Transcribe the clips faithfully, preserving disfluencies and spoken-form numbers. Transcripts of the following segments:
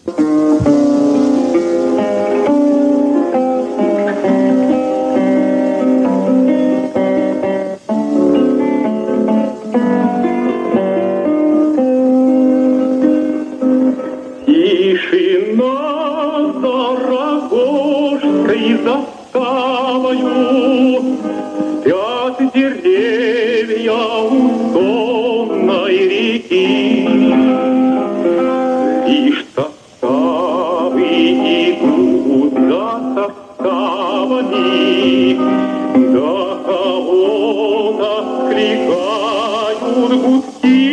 заставою спят деревья у сонной реки. Лишь составы идут за составами, до кого-то скликают гудки.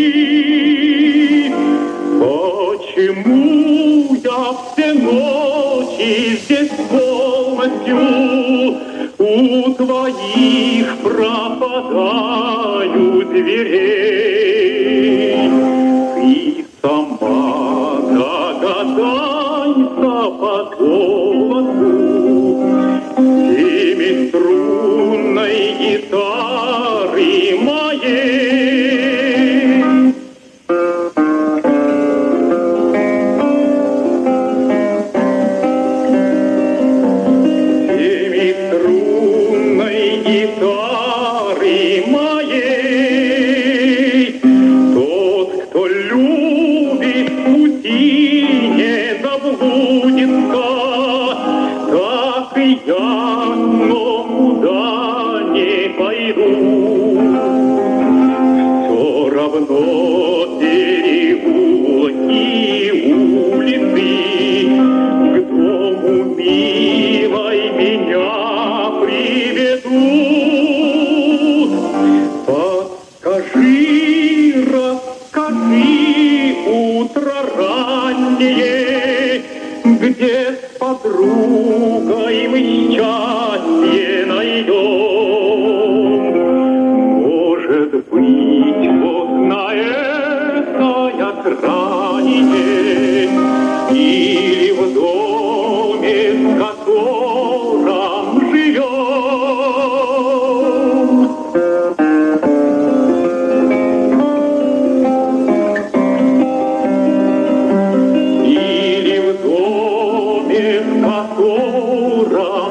Почему я все ночи здесь полностью у твоих пропадаю дверей? Ты сама догадайся по голосу семиструнной гитары моей. Гитары моей, тот, кто любит, пути не заблудится, как и я, но куда не пойду. Все равно переулки, улицы, к дому милой меня приведут. Подскажи, расскажи, утро раннее, где с подругой мы счастье найдем. Может быть, вот на этой окраине или в доме, в котором живем. Или в доме, в котором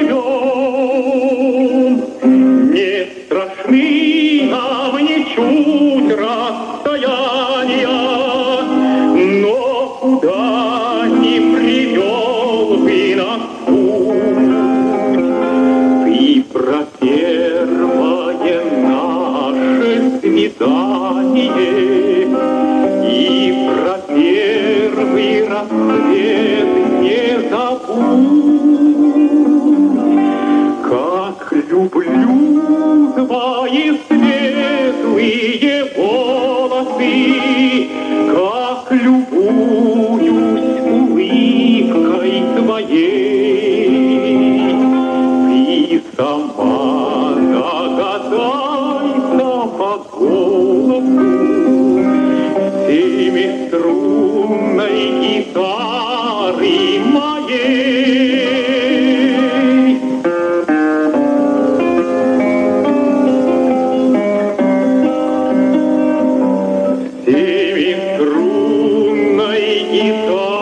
живем. Не страшны нам ничуть расстояния, но куда ни привел бы нас путь. Ты про первое наше свидание и про первый рассвет не забудь. Как люблю твои светлые волосы, как любуюсь улыбкой твоей. Ты сама догадайся по голосу семиструнной гитары моей. Семиструнной гитары.